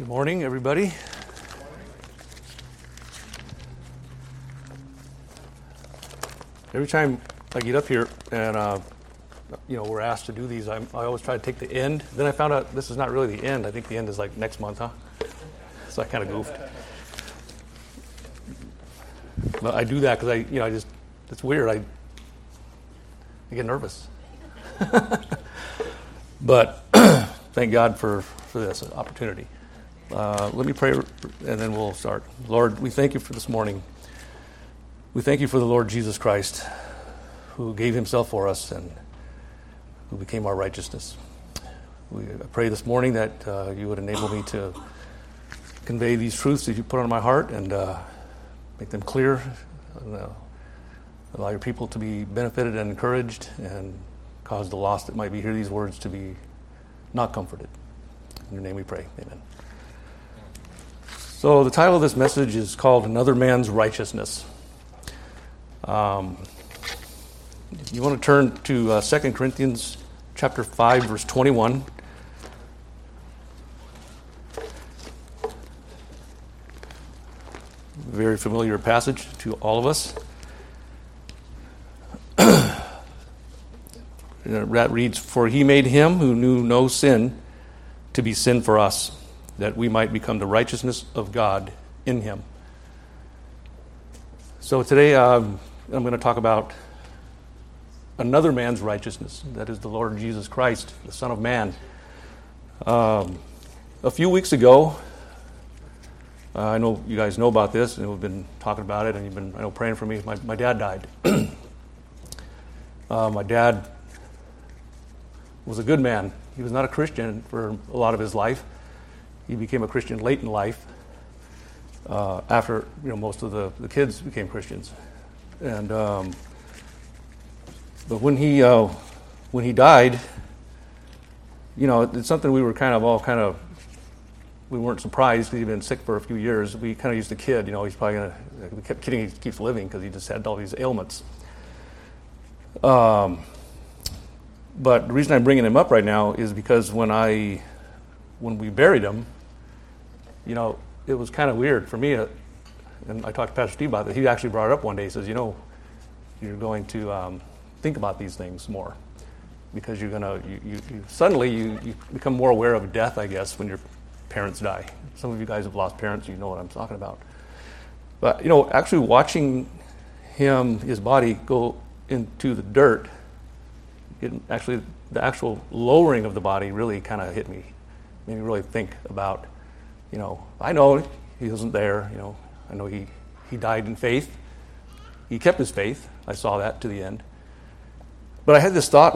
Good morning, everybody. Every time I get up here and we're asked to do these, I always try to take the end. Then I found out this is not really the end. I think the end is like next month, huh? So I kind of goofed. But I do that because it's weird. I get nervous. But thank God for this opportunity. Let me pray, and then we'll start. Lord, we thank you for this morning. We thank you for the Lord Jesus Christ, who gave himself for us and who became our righteousness. I pray this morning that you would enable me to convey these truths that you put on my heart and make them clear, and allow your people to be benefited and encouraged, and cause the lost that might be hear these words to be not comforted. In your name we pray. Amen. So the title of this message is called Another Man's Righteousness. You want to turn to 2 Corinthians chapter 5, verse 21. Very familiar passage to all of us. That reads, "For he made him who knew no sin to be sin for us, that we might become the righteousness of God in him." So today I'm going to talk about another man's righteousness, that is the Lord Jesus Christ, the Son of Man. A few weeks ago, I know you guys know about this, and we've been talking about it, and you've been praying for me. My dad died. My dad was a good man. He was not a Christian for a lot of his life. He became a Christian late in life, after most of the kids became Christians. And but when he died, it's something we were we weren't surprised because he'd been sick for a few years. We kind of used to kid, he's probably we kept kidding he keeps living because he just had all these ailments. But the reason I'm bringing him up right now is because when we buried him, it was kind of weird for me. And I talked to Pastor Steve about that. He actually brought it up one day. He says, you're going to think about these things more because you're going to suddenly you become more aware of death, I guess, when your parents die. Some of you guys have lost parents. You know what I'm talking about. But actually watching his body go into the dirt, the actual lowering of the body really kind of hit me. Made me really think about, I know he wasn't there. I know he died in faith. He kept his faith. I saw that to the end. But I had this thought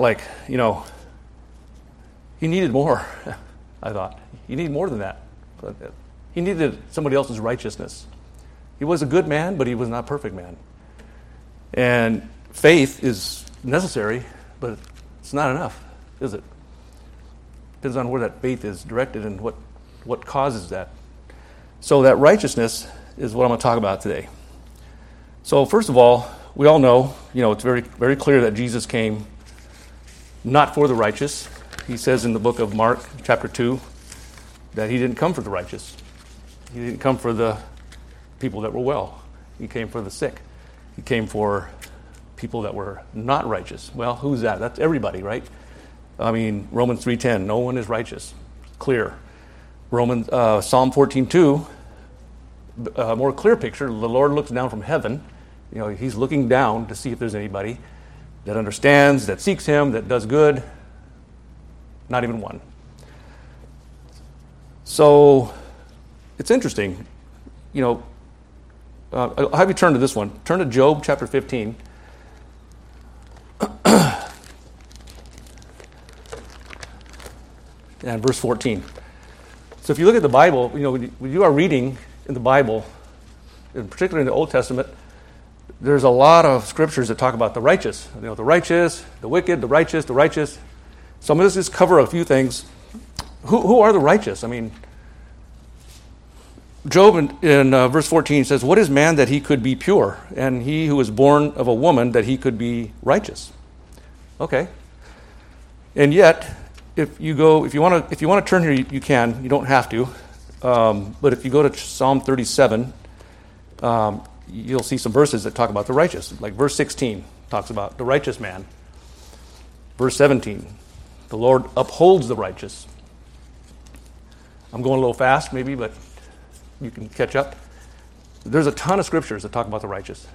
he needed more. I thought, he needed more than that. He needed somebody else's righteousness. He was a good man, but he was not a perfect man. And faith is necessary, but it's not enough, is it? Depends on where that faith is directed and what causes that. So that righteousness is what I'm going to talk about today. So first of all, we all know, it's very, very clear that Jesus came not for the righteous. He says in the book of Mark, chapter 2, that he didn't come for the righteous. He didn't come for the people that were well. He came for the sick. He came for people that were not righteous. Well, who's that? That's everybody, right? I mean, Romans 3:10, no one is righteous. Clear. Psalm 14:2, a more clear picture. The Lord looks down from heaven. He's looking down to see if there's anybody that understands, that seeks him, that does good. Not even one. So it's interesting. I'll have you turn to this one. Turn to Job chapter 15. And verse 14. So if you look at the Bible, when you are reading in the Bible, and particularly in the Old Testament, there's a lot of scriptures that talk about the righteous. The righteous, the wicked, the righteous, the righteous. So I'm going to just cover a few things. Who are the righteous? I mean, Job in verse 14 says, "What is man that he could be pure, and he who was born of a woman that he could be righteous?" Okay. And yet, if you want to turn here, you can. You don't have to. But if you go to Psalm 37, you'll see some verses that talk about the righteous. Like verse 16 talks about the righteous man. Verse 17, the Lord upholds the righteous. I'm going a little fast maybe, but you can catch up. There's a ton of scriptures that talk about the righteous.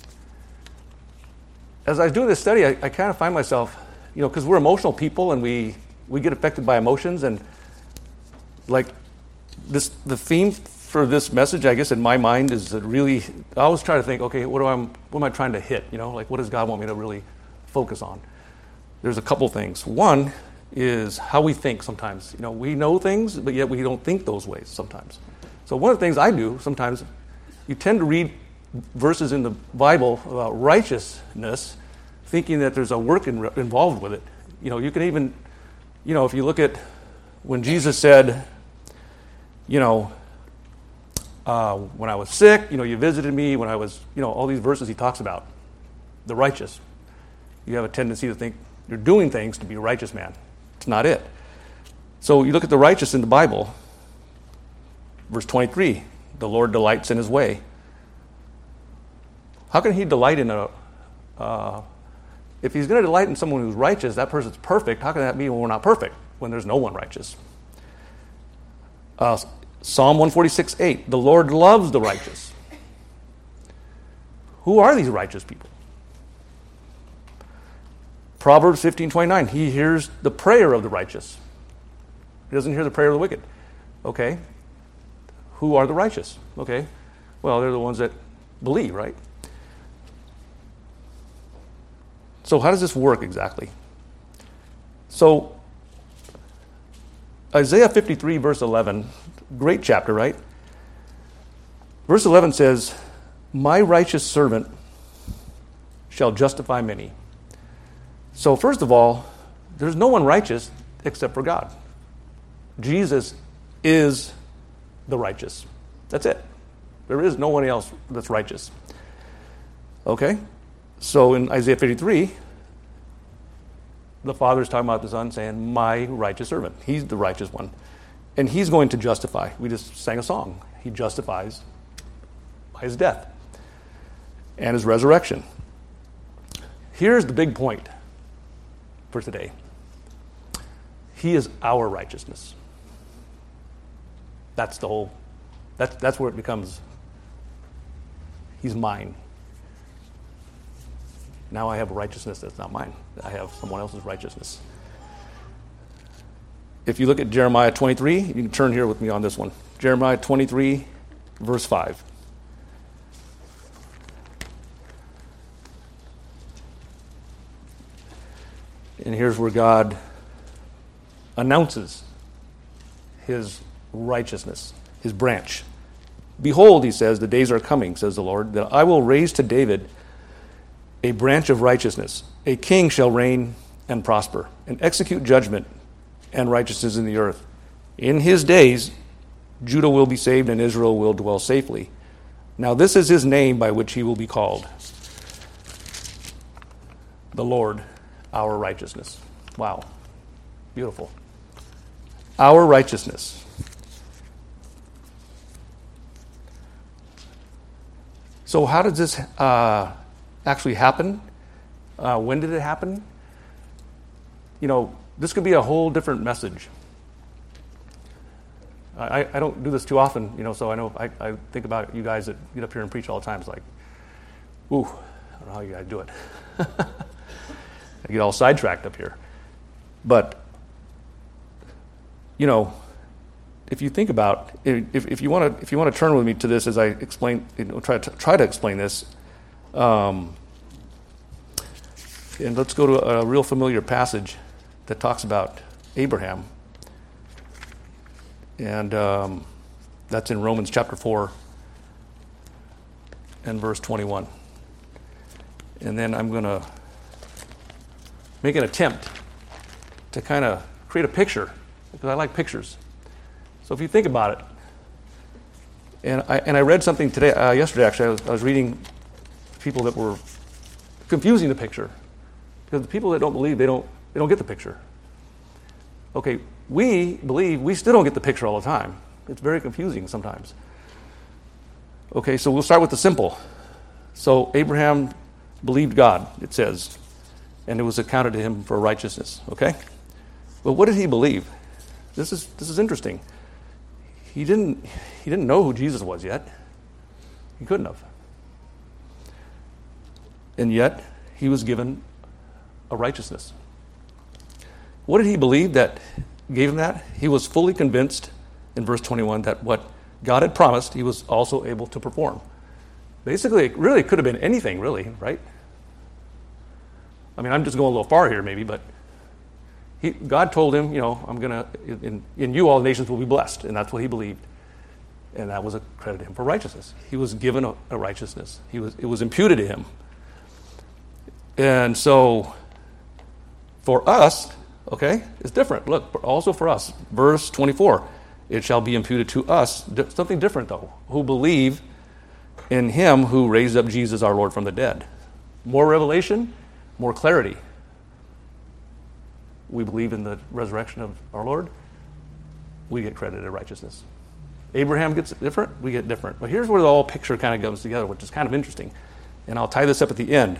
As I was doing this study, I kind of find myself, because we're emotional people and we get affected by emotions, and like the theme for this message, I guess in my mind, is that really, I always try to think, okay, what am I trying to hit? Like what does God want me to really focus on? There's a couple things. One is how we think sometimes. We know things, but yet we don't think those ways sometimes. So one of the things I do sometimes, you tend to read verses in the Bible about righteousness, thinking that there's a work involved with it. You can even, if you look at when Jesus said, when I was sick, you visited me, when I was, all these verses he talks about, the righteous. You have a tendency to think you're doing things to be a righteous man. It's not it. So you look at the righteous in the Bible, verse 23, the Lord delights in his way. How can he delight in if he's going to delight in someone who's righteous, that person's perfect, how can that be when we're not perfect, when there's no one righteous? Psalm 146:8, the Lord loves the righteous. Who are these righteous people? Proverbs 15:29, he hears the prayer of the righteous. He doesn't hear the prayer of the wicked. Okay. Who are the righteous? Okay. Well, they're the ones that believe, right? So how does this work exactly? So Isaiah 53, verse 11, great chapter, right? Verse 11 says, my righteous servant shall justify many. So first of all, there's no one righteous except for God. Jesus is the righteous. That's it. There is no one else that's righteous. Okay? So in Isaiah 53, the Father's talking about the Son saying, my righteous servant. He's the righteous one. And he's going to justify. We just sang a song. He justifies by his death and his resurrection. Here's the big point for today. He is our righteousness. That's the whole, that's where it becomes, he's mine. Now I have a righteousness that's not mine. I have someone else's righteousness. If you look at Jeremiah 23, you can turn here with me on this one. Jeremiah 23, verse 5. And here's where God announces his righteousness, his branch. Behold, he says, the days are coming, says the Lord, that I will raise to David a branch of righteousness. A king shall reign and prosper, and execute judgment and righteousness in the earth. In his days, Judah will be saved, and Israel will dwell safely. Now this is his name by which he will be called, the Lord, our righteousness. Wow. Beautiful. Our righteousness. So how does this actually happen? When did it happen? This could be a whole different message. I don't do this too often, so I know I think about you guys that get up here and preach all the time. It's like, ooh, I don't know how you guys do it. I get all sidetracked up here. But, if you think about, if you want to turn with me to this as I explain, try to explain this. And let's go to a real familiar passage that talks about Abraham. And that's in Romans chapter 4 and verse 21. And then I'm going to make an attempt to kind of create a picture, because I like pictures. So if you think about it, and I read something today, yesterday actually, I was reading people that were confusing the picture. Because the people that don't believe, they don't get the picture. Okay, we believe, we still don't get the picture all the time. It's very confusing sometimes. Okay, so we'll start with the simple. So Abraham believed God, it says, and it was accounted to him for righteousness. Okay? But what did he believe? This is interesting. He didn't know who Jesus was yet. He couldn't have. And yet, he was given a righteousness. What did he believe that gave him that? He was fully convinced in verse 21 that what God had promised, he was also able to perform. Basically, it really could have been anything, really, right? I mean, I'm just going a little far here, maybe, but God told him, I'm going to, in you all nations will be blessed, and that's what he believed. And that was accredited to him for righteousness. He was given a righteousness. It was imputed to him. And so, for us, okay, it's different. Look, also for us, verse 24, it shall be imputed to us, something different though, who believe in him who raised up Jesus our Lord from the dead. More revelation, more clarity. We believe in the resurrection of our Lord, we get credited righteousness. Abraham gets different, we get different. But here's where the whole picture kind of comes together, which is kind of interesting. And I'll tie this up at the end.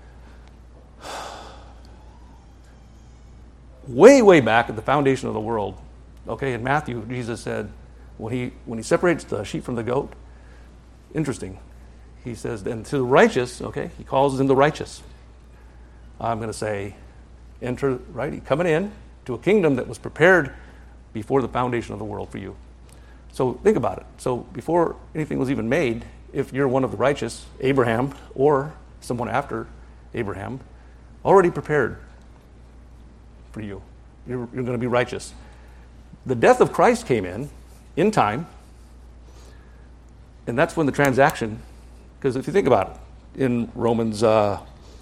Way, way back at the foundation of the world, okay, in Matthew, Jesus said, when he separates the sheep from the goat, interesting, he says, then to the righteous, okay, he calls them the righteous. I'm going to say, enter, right, coming in to a kingdom that was prepared before the foundation of the world for you. So think about it. So before anything was even made, if you're one of the righteous, Abraham, or someone after Abraham, already prepared for you. You're going to be righteous. The death of Christ came in time, and that's when the transaction, because if you think about it, in Romans 4,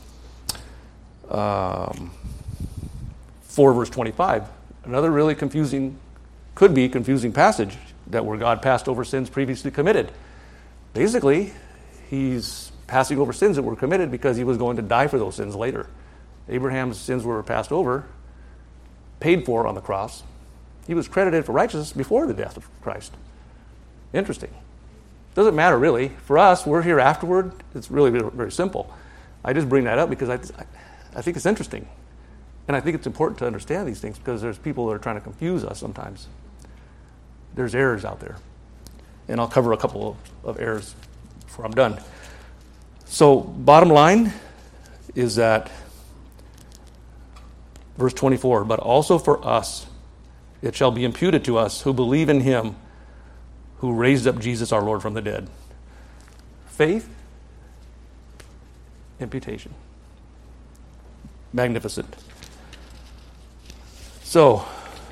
verse 25, another really could be confusing passage that where God passed over sins previously committed. Basically, he's passing over sins that were committed because he was going to die for those sins later. Abraham's sins were passed over, paid for on the cross. He was credited for righteousness before the death of Christ. Interesting. Doesn't matter really. For us, we're here afterward. It's really very, very simple. I just bring that up because I think it's interesting. And I think it's important to understand these things because there's people that are trying to confuse us sometimes. There's errors out there. And I'll cover a couple of errors before I'm done. So bottom line is that verse 24, but also for us it shall be imputed to us who believe in him who raised up Jesus our Lord from the dead. Faith, imputation. Magnificent. So,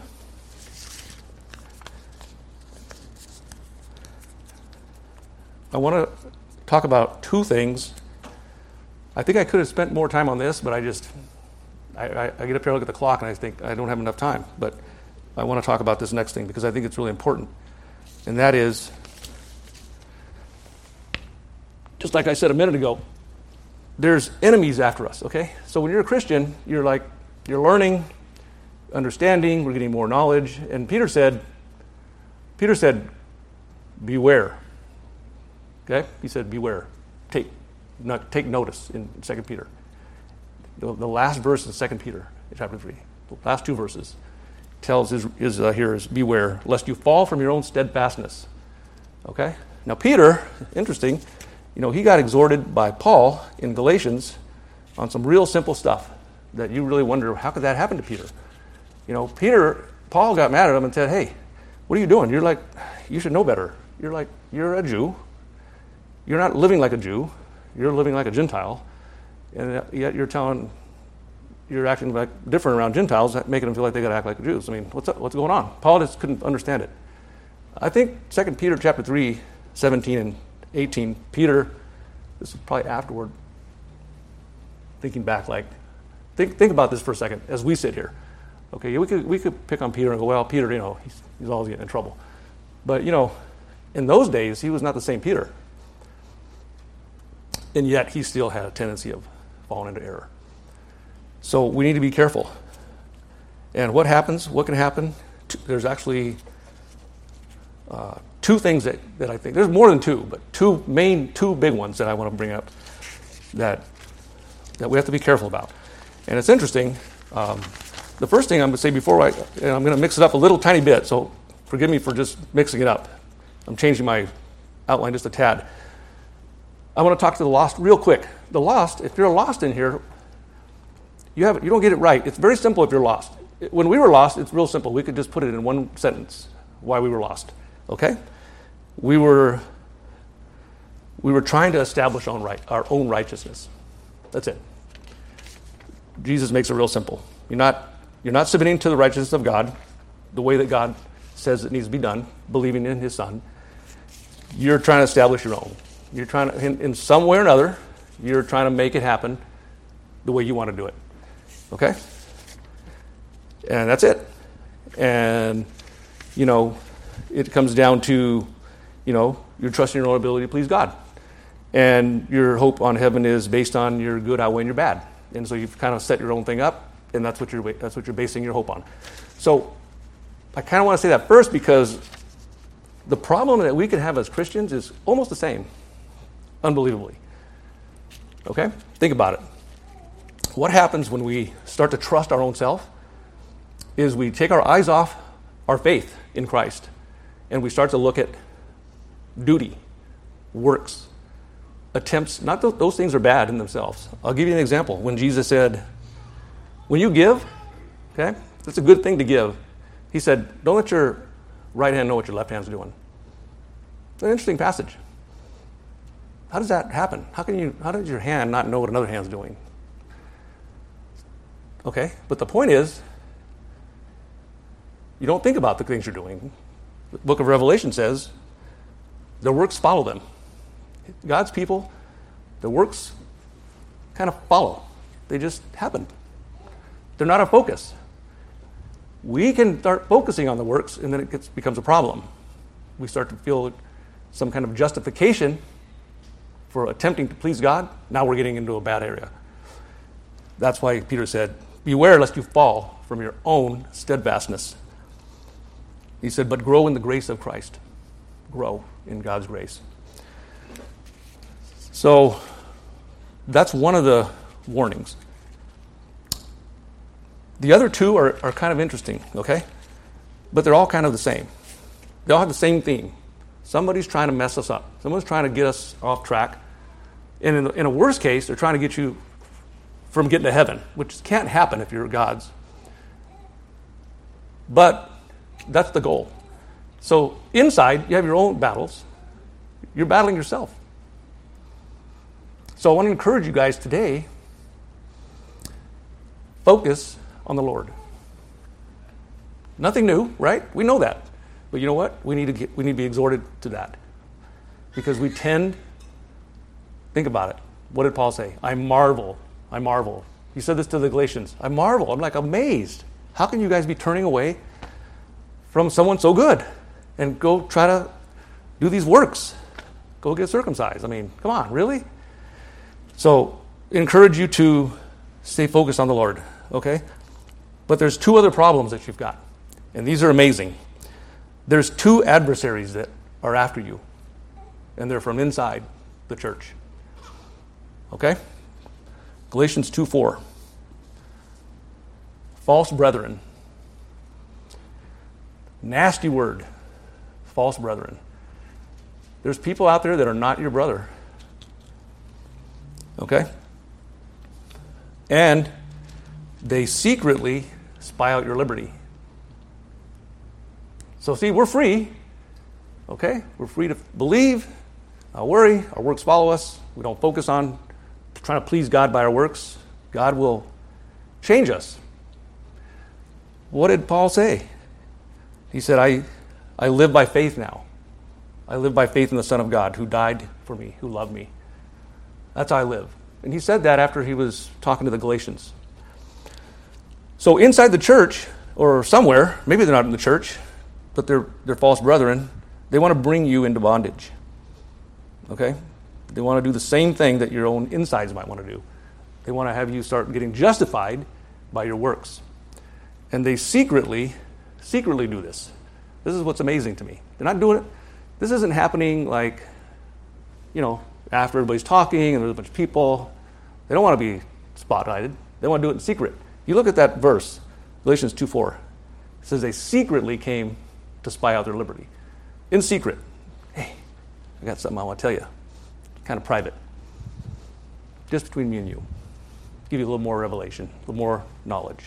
I want to talk about two things. I think I could have spent more time on this, but I get up here, look at the clock, and I think I don't have enough time. But I want to talk about this next thing because I think it's really important. And that is, just like I said a minute ago, there's enemies after us, okay? So when you're a Christian, you're learning, understanding, we're getting more knowledge. And Peter said, beware. Okay? He said, beware. Take notice in 2 Peter. The last verse in 2 Peter, chapter 3, the last two verses, tells his hearers, beware, lest you fall from your own steadfastness. Okay? Now Peter, interesting, he got exhorted by Paul in Galatians on some real simple stuff that you really wonder, how could that happen to Peter? Paul got mad at him and said, hey, what are you doing? You should know better. You're a Jew. You're not living like a Jew. You're living like a Gentile. And yet you're acting like different around Gentiles, making them feel like they got to act like Jews. I mean, what's going on? Paul just couldn't understand it. I think 2 Peter chapter 3, 17 and 18, Peter, this is probably afterward, thinking back, think about this for a second as we sit here. Okay, we could pick on Peter and go, well, Peter, he's always getting in trouble. But, in those days, he was not the same Peter. And yet, he still had a tendency of falling into error. So we need to be careful. And what happens? What can happen? There's actually two things that I think, there's more than two, but two big ones that I want to bring up that we have to be careful about. And it's interesting. The first thing I'm going to say and I'm going to mix it up a little tiny bit, so forgive me for just mixing it up. I'm changing my outline just a tad. I want to talk to the lost real quick. The lost, if you're lost in here, you don't get it right. It's very simple if you're lost. When we were lost, it's real simple. We could just put it in one sentence why we were lost. Okay? We were trying to establish our own righteousness. That's it. Jesus makes it real simple. You're not submitting to the righteousness of God the way that God says it needs to be done, believing in his Son. You're trying to establish your own. You're trying to, in some way or another, you're trying to make it happen the way you want to do it. Okay? And that's it. And, it comes down to, you're trusting your own ability to please God. And your hope on heaven is based on your good outweighing your bad. And so you've kind of set your own thing up, and that's what you're basing your hope on. So I kind of want to say that first because the problem that we can have as Christians is almost the same, unbelievably. Okay? Think about it. What happens when we start to trust our own self is we take our eyes off our faith in Christ, and we start to look at duty, works, attempts. Not those things are bad in themselves. I'll give you an example. When Jesus said, when you give, okay, it's a good thing to give. He said, don't let your right hand know what your left hand's doing. It's an interesting passage. How does that happen? How does your hand not know what another hand's doing? Okay, but the point is, you don't think about the things you're doing. The book of Revelation says, the works follow them. God's people, the works kind of follow. They just happen. They're not a focus. We can start focusing on the works, and then it becomes a problem. We start to feel some kind of justification for attempting to please God. Now we're getting into a bad area. That's why Peter said, beware lest you fall from your own steadfastness. He said, but grow in the grace of Christ. Grow in God's grace. So that's one of the warnings. The other two are kind of interesting, okay? But they're all kind of the same. They all have the same theme. Somebody's trying to mess us up. Someone's trying to get us off track. And in a worst case, they're trying to get you from getting to heaven, which can't happen if you're God's. But that's the goal. So inside, you have your own battles. You're battling yourself. So I want to encourage you guys today, focus on the Lord. Nothing new, right? We know that. But you know what? We need to be exhorted to that. Because we tend, think about it. What did Paul say? I marvel. He said this to the Galatians. I marvel. I'm like amazed. How can you guys be turning away from someone so good and go try to do these works? Go get circumcised. I mean, come on, really? So, encourage you to stay focused on the Lord, okay? But there's two other problems that you've got, and these are amazing. There's two adversaries that are after you, and they're from inside the church, okay? Galatians 2:4. False brethren. Nasty word. False brethren. There's people out there that are not your brother. Okay? And they secretly spy out your liberty. So see, we're free. Okay? We're free to believe, not worry, our works follow us. We don't focus on trying to please God by our works. God will change us. What did Paul say? He said, I live by faith now. I live by faith in the Son of God who died for me, who loved me. That's how I live. And he said that after he was talking to the Galatians. So inside the church, or somewhere, maybe they're not in the church, but they're false brethren, they want to bring you into bondage. Okay? They want to do the same thing that your own insides might want to do. They want to have you start getting justified by your works. And they secretly do this. This is what's amazing to me. They're not doing it. This isn't happening like, after everybody's talking and there's a bunch of people. They don't want to be spotlighted. They want to do it in secret. You look at that verse, Galatians 2:4. It says they secretly came to spy out their liberty. In secret. Hey, I got something I want to tell you. Kind of private. Just between me and you. Give you a little more revelation, a little more knowledge.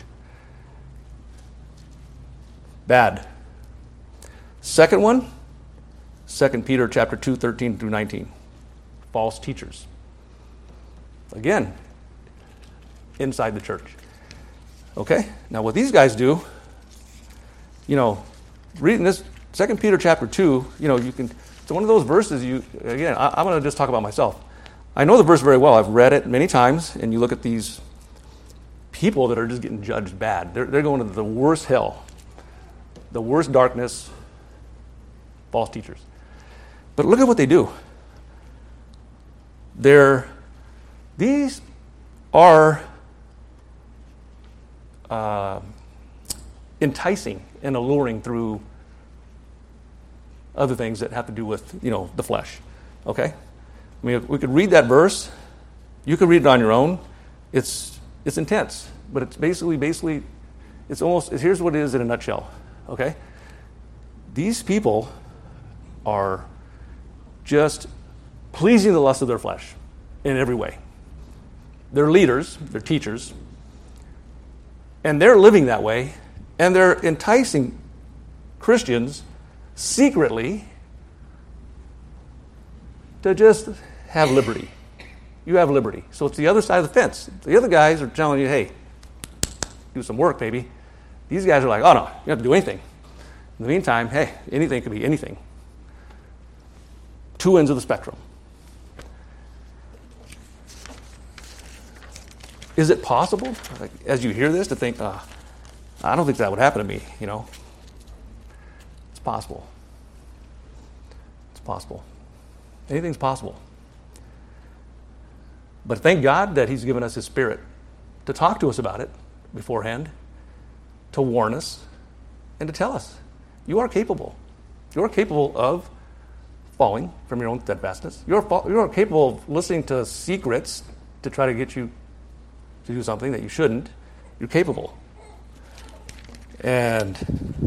Bad. Second one, 2 Peter chapter 2, 13 through 19. False teachers. Again, inside the church. Okay? Now what these guys do, reading this 2 Peter chapter 2, you can, it's one of those verses I'm going to just talk about myself. I know the verse very well. I've read it many times, and you look at these people that are just getting judged bad. They're going to the worst hell, the worst darkness, false teachers. But look at what they do. These are enticing and alluring through other things that have to do with, the flesh. Okay? I mean, we could read that verse. You could read it on your own. It's intense, but it's basically, it's almost, here's what it is in a nutshell. Okay? These people are just pleasing the lust of their flesh in every way. They're leaders, they're teachers, and they're living that way, and they're enticing Christians secretly to just have liberty. You have liberty. So it's the other side of the fence. The other guys are telling you, hey, do some work, baby. These guys are like, oh no, you don't have to do anything. In the meantime, hey, anything could be anything. Two ends of the spectrum. Is it possible, as you hear this, to think, I don't think that would happen to me, It's possible. It's possible. Anything's possible. But thank God that He's given us His Spirit to talk to us about it beforehand, to warn us, and to tell us, you are capable. You are capable of falling from your own steadfastness. You are capable of listening to secrets to try to get you to do something that you shouldn't. You're capable. And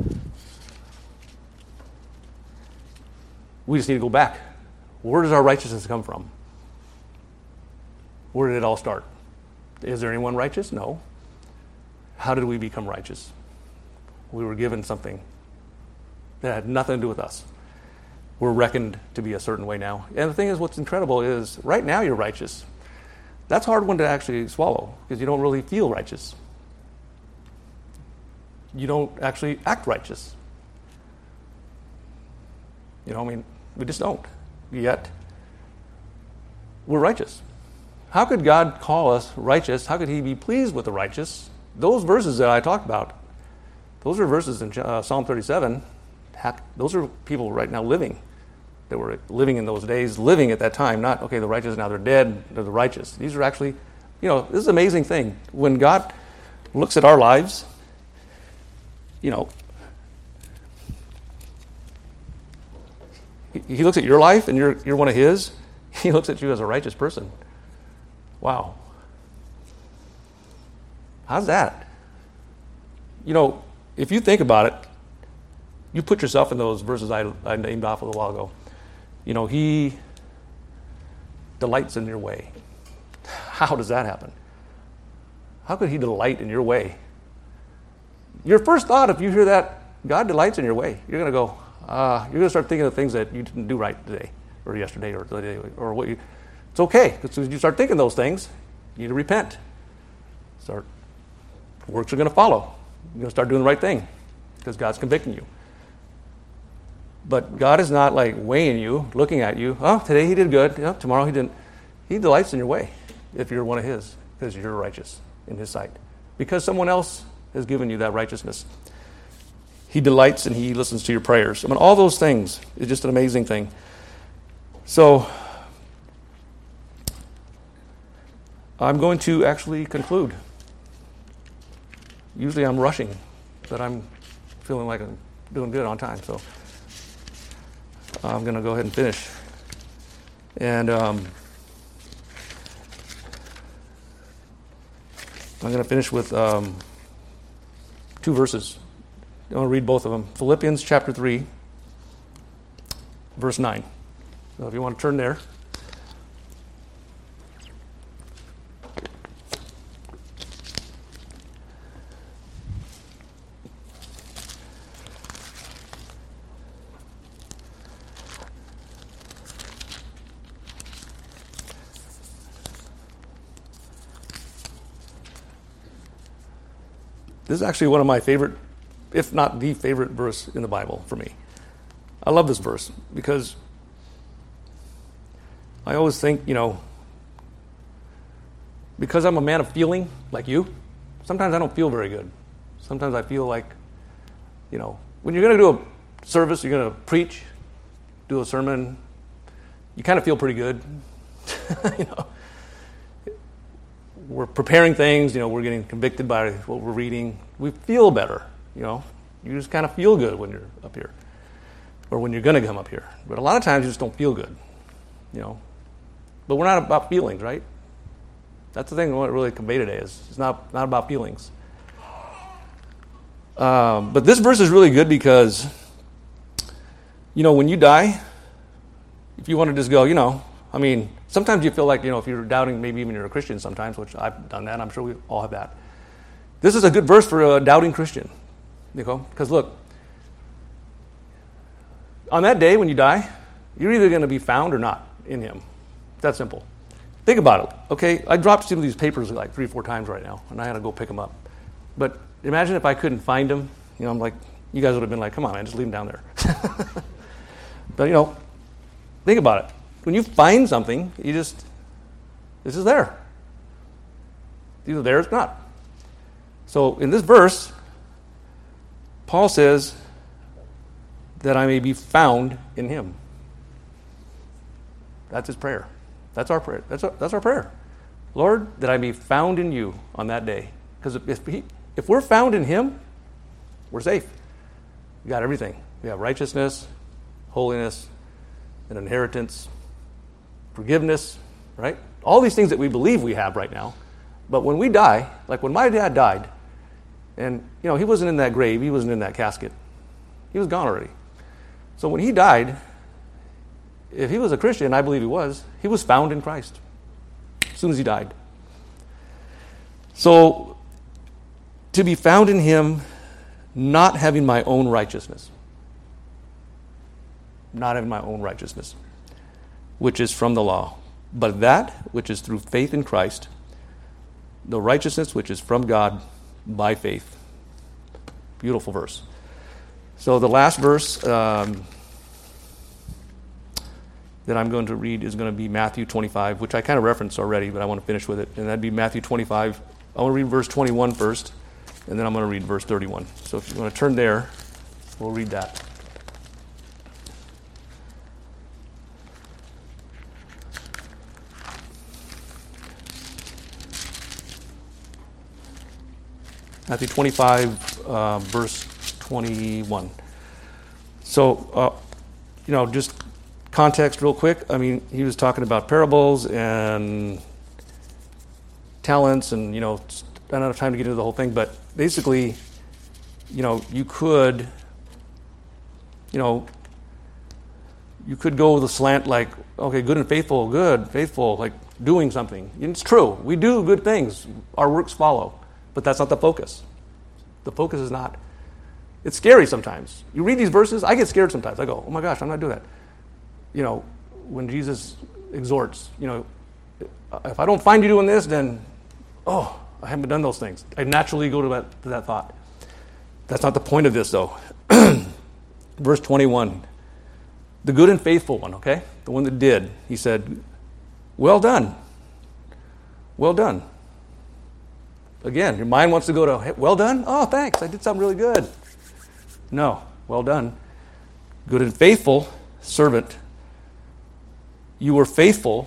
we just need to go back. Where does our righteousness come from? Where did it all start? Is there anyone righteous? No. How did we become righteous? We were given something that had nothing to do with us. We're reckoned to be a certain way now. And the thing is, what's incredible is, right now you're righteous. That's a hard one to actually swallow, because you don't really feel righteous. You don't actually act righteous. We just don't. Yet, we're righteous. How could God call us righteous? How could He be pleased with the righteous? Those verses that I talked about, those are verses in Psalm 37. Those are people right now living. That were living in those days, living at that time. Not, okay, the righteous, now they're dead, they're the righteous. These are actually, this is an amazing thing. When God looks at our lives, He looks at your life and you're one of His. He looks at you as a righteous person. Wow. How's that? If you think about it, you put yourself in those verses I named off a little while ago. He delights in your way. How does that happen? How could He delight in your way? Your first thought, if you hear that, God delights in your way, you're going to go, you're going to start thinking of things that you didn't do right today, or yesterday, or the day, or what you. It's okay, because as you start thinking those things, you need to repent. Works are going to follow. You're going to start doing the right thing, because God's convicting you. But God is not like weighing you, looking at you. Oh, today He did good. Tomorrow He didn't. He delights in your way if you're one of His, because you're righteous in His sight. Because someone else has given you that righteousness. He delights and He listens to your prayers. All those things is just an amazing thing. So, I'm going to actually conclude. Usually I'm rushing, but I'm feeling like I'm doing good on time, so I'm going to go ahead and finish. And I'm going to finish with 2 verses. I'm going to read both of them. Philippians chapter 3, verse 9. So if you want to turn there. This is actually one of my favorite, if not the favorite verse in the Bible for me. I love this verse because I always think, because I'm a man of feeling like you, sometimes I don't feel very good. Sometimes I feel like, when you're going to do a service, you're going to preach, do a sermon, you kind of feel pretty good. We're preparing things, we're getting convicted by what we're reading. We feel better, You just kind of feel good when you're up here or when you're going to come up here. But a lot of times you just don't feel good, But we're not about feelings, right? That's the thing I want to really convey today is it's not about feelings. But this verse is really good because, when you die, if you want to just go, sometimes you feel like, if you're doubting, maybe even you're a Christian sometimes, which I've done that. I'm sure we all have that. This is a good verse for a doubting Christian, because look, on that day when you die, you're either going to be found or not in him. It's that simple. Think about it. Okay, I dropped some of these papers like 3 or 4 times right now, and I had to go pick them up. But imagine if I couldn't find them. I'm like, you guys would have been like, come on, man, just leave them down there. But, think about it. When you find something, this is there. It's either there or it's not. So in this verse, Paul says that I may be found in him. That's his prayer. That's our prayer. That's our prayer. Lord, that I be found in you on that day. Because if we're found in him, we're safe. We got everything. We have righteousness, holiness, an inheritance, forgiveness, right? All these things that we believe we have right now. But when we die, like when my dad died, and he wasn't in that grave, he wasn't in that casket. He was gone already. So when he died, if he was a Christian, I believe he was found in Christ as soon as he died. So to be found in him, not having my own righteousness, which is from the law, but that which is through faith in Christ, the righteousness which is from God by faith. Beautiful verse. So the last verse that I'm going to read is going to be Matthew 25, which I kind of referenced already, but I want to finish with it. And that'd be Matthew 25. I want to read verse 21 first, and then I'm going to read verse 31. So if you want to turn there, we'll read that. Matthew 25, verse 21. So, just context real quick. I mean, he was talking about parables and talents and, I don't have time to get into the whole thing, but basically, you could go with a slant like, okay, good and faithful, like doing something. And it's true. We do good things. Our works follow. But that's not the focus. The focus is not. It's scary sometimes. You read these verses, I get scared sometimes. I go, oh my gosh, I'm not doing that. When Jesus exhorts, if I don't find you doing this, then, I haven't done those things. I naturally go to that thought. That's not the point of this, though. Verse 21, the good and faithful one, okay? The one that did. He said, well done. Well done. Again, your mind wants to go to, hey, well done? Oh, thanks, I did something really good. No, well done. Good and faithful servant. You were faithful.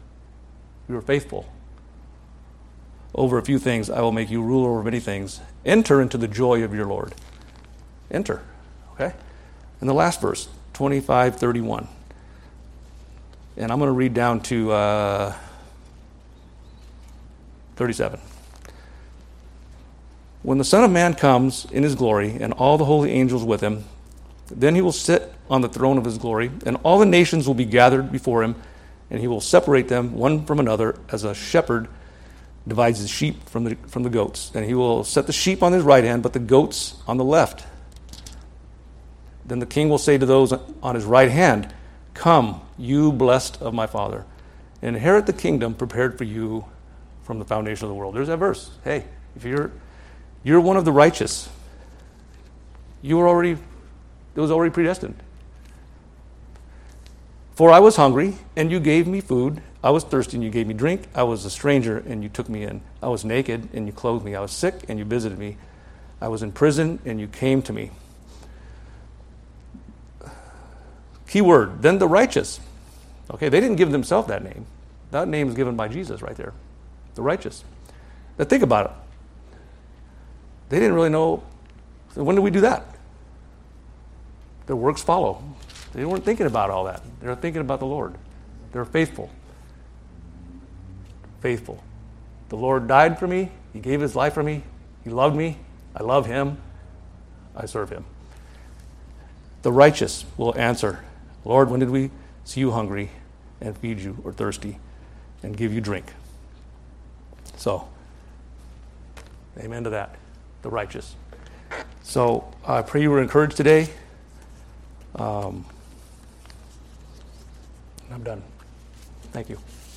Over a few things, I will make you ruler over many things. Enter into the joy of your Lord. Enter. Okay? And the last verse, 25:31. And I'm going to read down to 37. When the Son of Man comes in his glory, and all the holy angels with him, then he will sit on the throne of his glory, and all the nations will be gathered before him, and he will separate them one from another, as a shepherd divides his sheep from the goats. And he will set the sheep on his right hand, but the goats on the left. Then the king will say to those on his right hand, "Come, you blessed of my Father, inherit the kingdom prepared for you from the foundation of the world." There's that verse. Hey, if you're one of the righteous, it was already predestined. For I was hungry, and you gave me food. I was thirsty, and you gave me drink. I was a stranger, and you took me in. I was naked, and you clothed me. I was sick, and you visited me. I was in prison, and you came to me. Key word, then the righteous. Okay, they didn't give themselves that name. That name is given by Jesus right there. The righteous. Now think about it. They didn't really know. So when did we do that? Their works follow. They weren't thinking about all that. They were thinking about the Lord. They were faithful. Faithful. The Lord died for me. He gave his life for me. He loved me. I love him. I serve him. The righteous will answer, "Lord, when did we see you hungry and feed you, or thirsty and give you drink?" So, amen to that. The righteous. So I pray you were encouraged today. I'm done. Thank you.